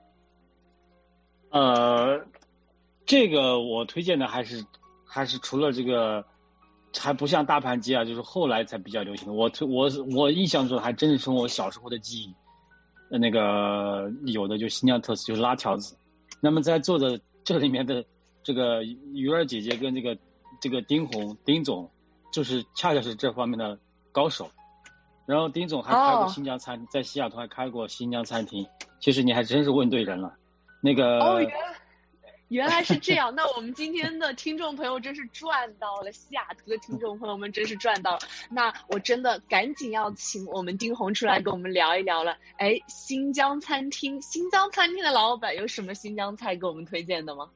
呃，这个我推荐的还是还是除了这个还不像大盘鸡啊，就是后来才比较流行的。我我我印象中还真是从我小时候的记忆，那个有的就新疆特色就是拉条子。那么在座的这里面的这个鱼儿姐姐跟这个这个丁红丁总，就是恰恰是这方面的高手。 然后丁总还开过新疆餐，哦、在西雅图还开过新疆餐厅。其实你还真是问对人了。那个哦，原来原来是这样。那我们今天的听众朋友真是赚到了，西雅图的听众朋友们真是赚到了。那我真的赶紧要请我们丁红出来跟我们聊一聊了。哎，新疆餐厅，新疆餐厅的老板有什么新疆菜给我们推荐的吗？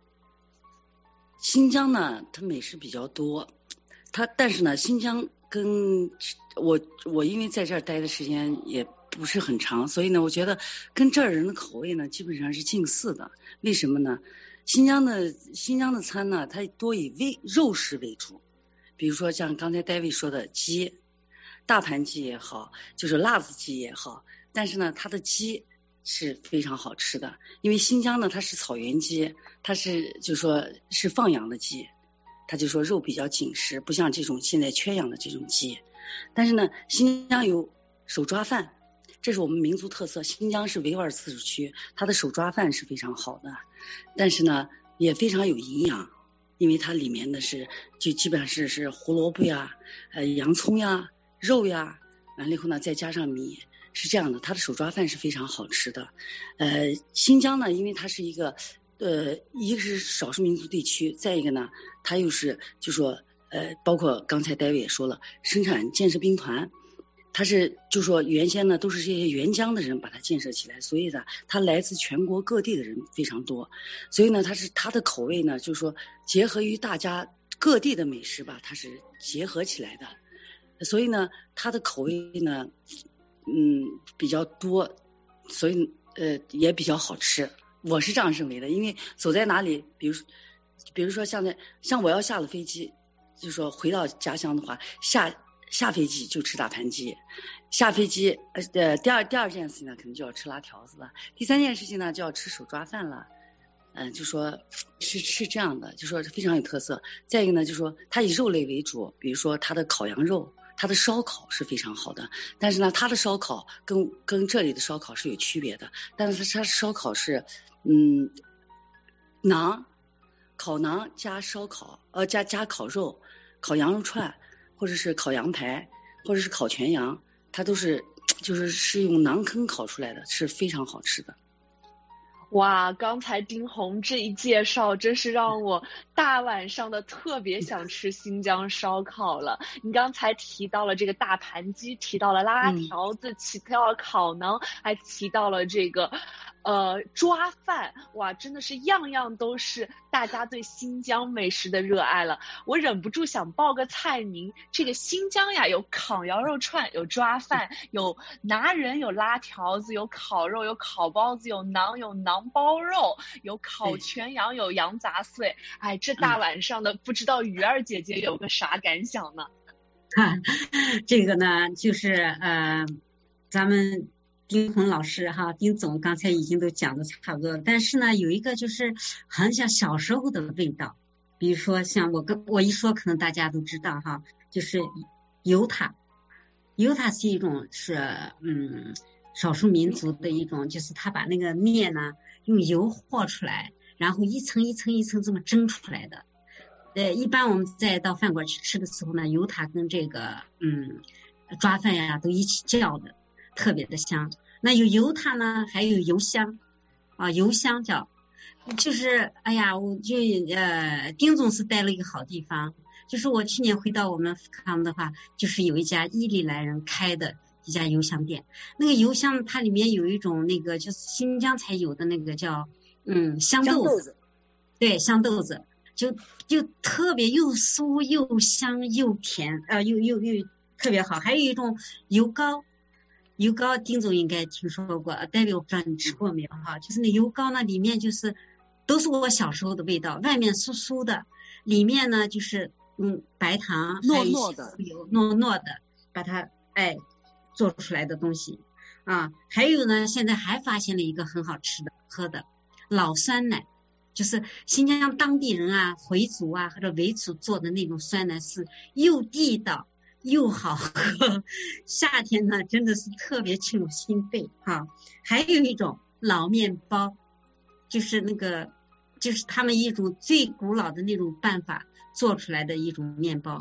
新疆呢，它美食比较多，它但是呢，新疆跟我我因为在这儿待的时间也不是很长，所以呢，我觉得跟这儿人的口味呢基本上是近似的。为什么呢？新疆的新疆的餐呢，它多以味肉食为主，比如说像刚才戴维说的鸡，大盘鸡也好，就是辣子鸡也好，但是呢，它的鸡是非常好吃的，因为新疆呢它是草原鸡，它是就说是放养的鸡，它就说肉比较紧实，不像这种现在圈养的这种鸡。但是呢，新疆有手抓饭，这是我们民族特色。新疆是维吾尔自治区，它的手抓饭是非常好的，但是呢也非常有营养，因为它里面的是就基本上是是胡萝卜呀、呃洋葱呀、肉呀，完了以后呢再加上米。是这样的，它的手抓饭是非常好吃的。呃，新疆呢，因为它是一个呃，一个是少数民族地区，再一个呢，它又是就说呃，包括刚才戴维也说了，生产建设兵团，它是就说原先呢都是这些援疆的人把它建设起来，所以呢，它来自全国各地的人非常多，所以呢，它是它的口味呢，就是说结合于大家各地的美食吧，它是结合起来的，所以呢，它的口味呢。嗯，比较多，所以呃也比较好吃，我是这样认为的。因为走在哪里，比如比如说像在像我要下了飞机，就说回到家乡的话，下下飞机就吃大盘鸡，下飞机呃第二第二件事情呢，肯定就要吃辣条子了，第三件事情呢就要吃手抓饭了，嗯、呃，就说是是这样的，就说是非常有特色。再一个呢，就说它以肉类为主，比如说它的烤羊肉。它的烧烤是非常好的，但是呢，它的烧烤跟跟这里的烧烤是有区别的。但是它烧烤是，嗯，馕，烤馕加烧烤，呃，加加烤肉，烤羊肉串，或者是烤羊排，或者是烤全羊，它都是就是是用馕坑烤出来的，是非常好吃的。 哇，刚才丁红这一介绍真是让我大晚上的特别想吃新疆烧烤了。你刚才提到了这个大盘鸡，提到了拉条子，提到了烤馕，还提到了这个呃抓饭，哇，真的是样样都是大家对新疆美食的热爱了。我忍不住想报个菜名，这个新疆呀有烤羊肉串，有抓饭，有拿人，有拉条子，有烤肉，有烤包子，有馕，有馕包肉，有烤全羊，有羊杂碎。哎，这大晚上的，不知道鱼儿姐姐有个啥感想呢？ 哈，这个呢，就是呃，咱们丁红老师哈，丁总刚才已经都讲的差不多了，但是呢，有一个就是很像小时候的味道，比如说像我跟我一说，可能大家都知道哈，就是油塔，油塔是一种是嗯。少数民族的一种，就是他把那个面呢用油和出来，然后一层一层一层这么蒸出来的。呃，一般我们在到饭馆去吃的时候呢，油塔跟这个嗯抓饭呀都一起叫的，特别的香。那有油塔呢，还有油香啊，油香叫，就是哎呀，我就呃丁总是待了一个好地方，就是我去年回到我们福康的话，就是有一家伊犁来人开的。一家油香店，那个油香它里面有一种那个就是新疆才有的那个叫嗯香豆子，豆子对香豆子，就就特别又酥又香又甜，呃又又又特别好。还有一种油糕，油糕丁总应该听说过，戴维我不知道你吃过没有哈？就是那油糕呢里面就是都是我小时候的味道，外面酥酥的，里面呢就是嗯白糖糯糯的油糯糯的，把它哎。做出来的东西啊，还有呢，现在还发现了一个很好吃的喝的老酸奶，就是新疆当地人啊、回族啊或者维族做的那种酸奶，是又地道又好喝，夏天呢真的是特别沁入心肺哈。还有一种老面包，就是那个就是他们一种最古老的那种办法做出来的一种面包，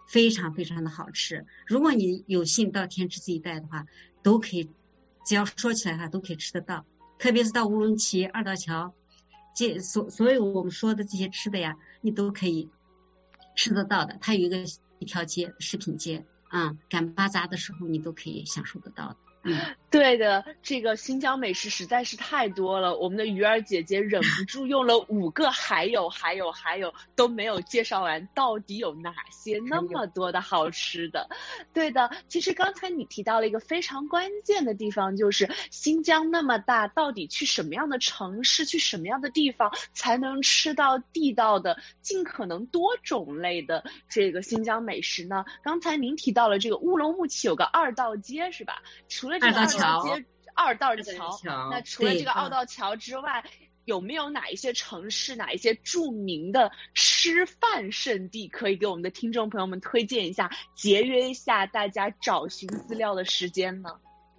非常非常的好吃。如果你有幸到天池这一带的话，都可以，只要说起来的话都可以吃得到。特别是到乌鲁木齐二道桥，这所所有我们说的这些吃的呀，你都可以吃得到的。它有一个一条街，食品街啊，赶巴扎的时候你都可以享受得到的。嗯， 对的，这个新疆美食实在是太多了，我们的鱼儿姐姐忍不住用了五个还有还有还有都没有介绍完，到底有哪些那么多的好吃的。对的，其实刚才你提到了一个非常关键的地方，就是新疆那么大，到底去什么样的城市，去什么样的地方才能吃到地道的尽可能多种类的这个新疆美食呢？刚才您提到了这个乌鲁木齐有个二道街是吧？除了这个二道街、二道桥，那除了这个二道桥之外，有没有哪一些城市、哪一些著名的吃饭圣地可以给我们的听众朋友们推荐一下，节约一下大家找寻资料的时间呢？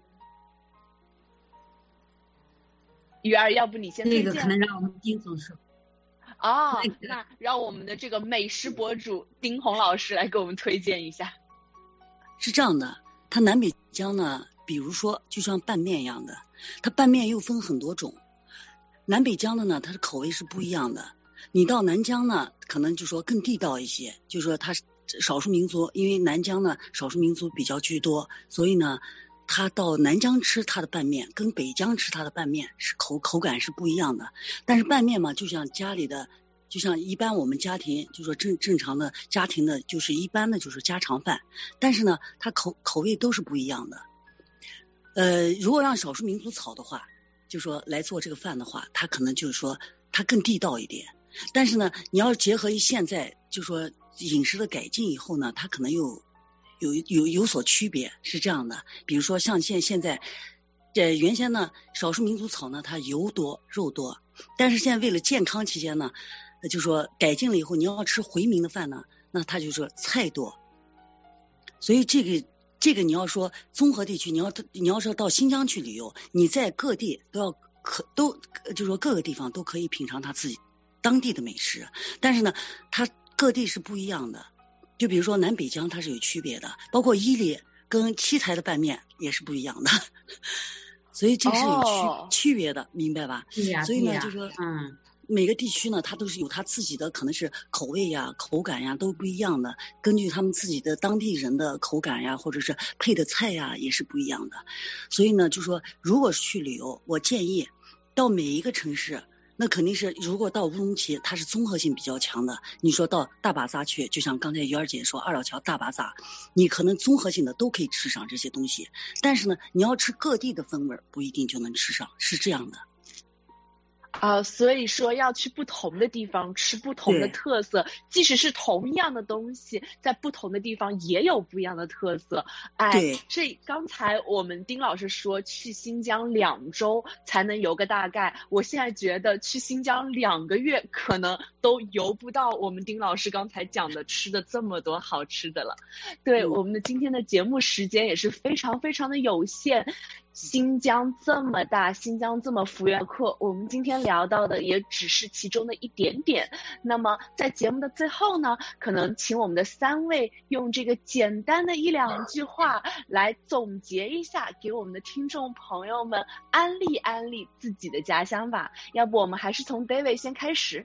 鱼儿，要不你先推荐？ 这个可能让我们丁总说。 哦，那让我们的这个美食博主丁红老师来给我们推荐一下。 是这样的，它南北疆呢，比如说就像拌面一样的，它拌面又分很多种。南北疆的呢，它的口味是不一样的。你到南疆呢，可能就说更地道一些，就说它少数民族，因为南疆呢少数民族比较居多，所以呢，他到南疆吃他的拌面，跟北疆吃他的拌面是口口感是不一样的。但是拌面嘛，就像家里的，就像一般我们家庭就说正正常的家庭的，就是一般的就是家常饭，但是呢，它口口味都是不一样的。呃，如果让少数民族炒的话，就说来做这个饭的话，它可能就是说它更地道一点。但是呢，你要结合于现在就说饮食的改进以后呢，它可能又有有有所区别，是这样的。比如说像现现在，呃，原先呢少数民族炒呢，它油多肉多，但是现在为了健康起见呢，就说改进了以后，你要吃回民的饭呢，那它就说菜多。所以这个这个你要说综合地区，你要你要说到新疆去旅游，你在各地都要可都就说各个地方都可以品尝它自己当地的美食，但是呢，它各地是不一样的。就比如说南北疆它是有区别的，包括伊犁跟七台的拌面也是不一样的，所以这是有区、哦、区别的，明白吧？ 对呀、啊， 所以呢， 啊、 就说嗯。 每个地区呢，它都是有它自己的，可能是口味呀、口感呀都不一样的，根据他们自己的当地人的口感呀，或者是配的菜呀，也是不一样的。所以呢，就说如果是去旅游，我建议到每一个城市，那肯定是如果到乌鲁木齐，它是综合性比较强的。你说到大巴扎去，就像刚才鱼儿姐说，二道桥大巴扎，你可能综合性的都可以吃上这些东西，但是呢，你要吃各地的风味，不一定就能吃上，是这样的。 啊、呃，所以说要去不同的地方吃不同的特色，即使是同样的东西，在不同的地方也有不一样的特色。哎，这刚才我们丁老师说去新疆两周才能游个大概，我现在觉得去新疆两个月可能都游不到我们丁老师刚才讲的吃的这么多好吃的了。对、嗯、我们的今天的节目时间也是非常非常的有限。新疆这么大，新疆这么幅员辽阔，我们今天聊到的也只是其中的一点点。那么在节目的最后呢，可能请我们的三位用这个简单的一两句话来总结一下，给我们的听众朋友们安利安利自己的家乡吧。要不我们还是从 David 先开始。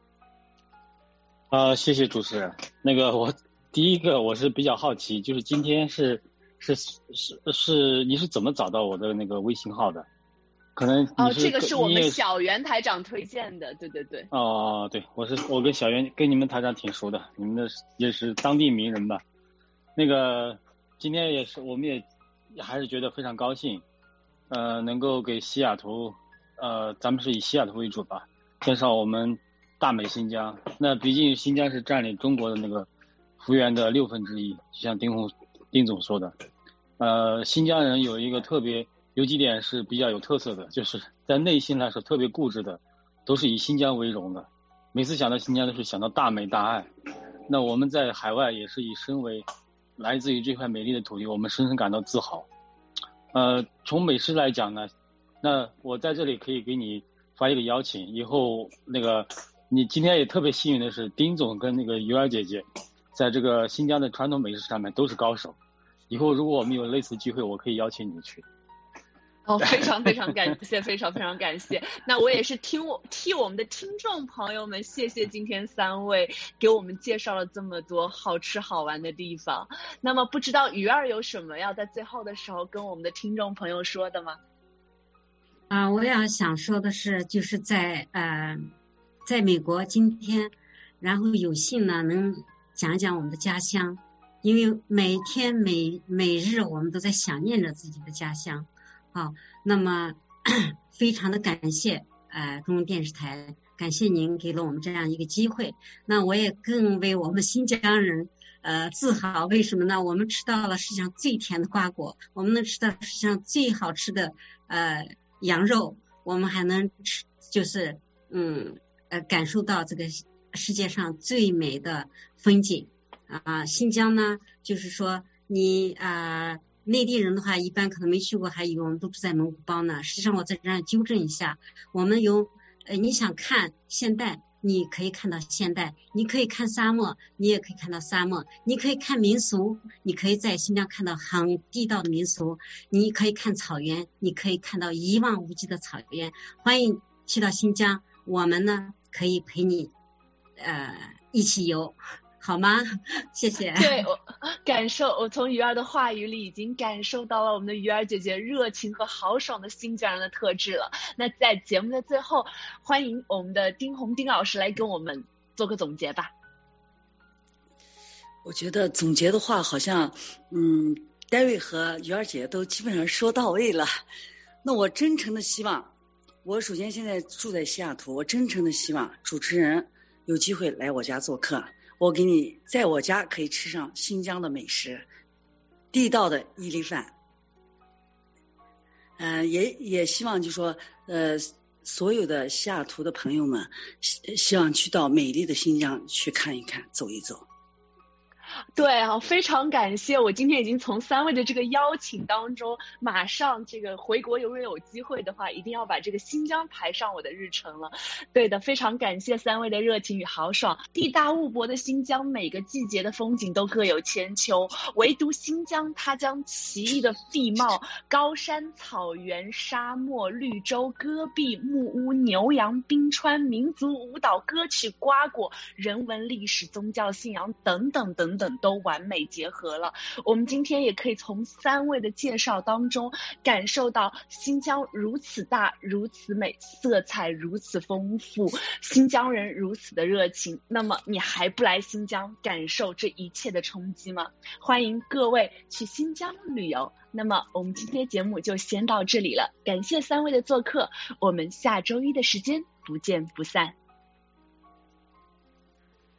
呃，谢谢主持人。那个我第一个我是比较好奇，就是今天是是是是，你是怎么找到我的那个微信号的？可能哦，这个是我们小袁台长推荐的，对对对。 哦，对，我是我跟小袁跟你们台长挺熟的，你们的也是当地名人吧？那个今天也是，我们也还是觉得非常高兴，呃，能够给西雅图，呃，咱们是以西雅图为主吧，介绍我们大美新疆。那毕竟新疆是占领中国的那个幅员的六分之一，就像丁红。丁总说的，呃，新疆人有一个特别，有几点是比较有特色的，就是在内心来说特别固执的，都是以新疆为荣的。每次想到新疆都是想到大美大爱。那我们在海外也是以身为来自于这块美丽的土地，我们深深感到自豪。呃，从美食来讲呢，那我在这里可以给你发一个邀请，以后那个你今天也特别幸运的是，丁总跟那个鱼儿姐姐。 在这个新疆的传统美食上面都是高手。以后如果我们有类似机会，我可以邀请你去。 哦，非常非常感谢，非常非常感谢。那我也是听我替我们的听众朋友们，谢谢今天三位给我们介绍了这么多好吃好玩的地方。那么不知道鱼儿有什么要在最后的时候跟我们的听众朋友说的吗？ 啊、呃，我要想说的是，就是在呃，在美国今天，然后有幸呢能讲一讲我们的家乡，因为每天每每日我们都在想念着自己的家乡。好，那么非常的感谢呃中央电视台，感谢您给了我们这样一个机会。那我也更为我们新疆人呃自豪，为什么呢？我们吃到了世界上最甜的瓜果，我们能吃到世界上最好吃的呃羊肉，我们还能吃就是嗯呃感受到这个世界上最美的风景啊、呃。新疆呢，就是说你啊。呃内地人的话，一般可能没去过，还以为我们都住在蒙古包呢。实际上，我在这儿纠正一下，我们有呃，你想看现代，你可以看到现代；你可以看沙漠，你也可以看到沙漠；你可以看民俗，你可以在新疆看到很地道的民俗；你可以看草原，你可以看到一望无际的草原。欢迎去到新疆，我们呢可以陪你呃一起游。好吗？谢谢。 对，我感受，我从鱼儿的话语里已经感受到了我们的鱼儿姐姐热情和豪爽的新疆人的特质了。那在节目的最后，欢迎我们的丁红丁老师来跟我们做个总结吧。 我觉得总结的话，好像嗯，戴维和鱼儿姐都基本上说到位了。那我真诚的希望，我首先现在住在西雅图，我真诚的希望主持人有机会来我家做客。我给你在我家可以吃上新疆的美食，地道的伊犁饭。嗯、呃，也也希望就说呃所有的西雅图的朋友们，希希望去到美丽的新疆去看一看，走一走。 对啊，非常感谢，我今天已经从三位的这个邀请当中，马上这个回国，如果有机会的话，一定要把这个新疆排上我的日程了。对的，非常感谢三位的热情与豪爽。地大物博的新疆，每个季节的风景都各有千秋，唯独新疆，它将奇异的地貌、高山、草原、沙漠、绿洲、戈壁、木屋、牛羊、冰川、民族舞蹈、歌曲、瓜果、人文、历史、宗教信仰等等等等。都完美结合了。我们今天也可以从三位的介绍当中感受到新疆如此大，如此美，色彩如此丰富，新疆人如此的热情。那么你还不来新疆感受这一切的冲击吗？欢迎各位去新疆旅游。那么我们今天节目就先到这里了，感谢三位的做客，我们下周一的时间不见不散。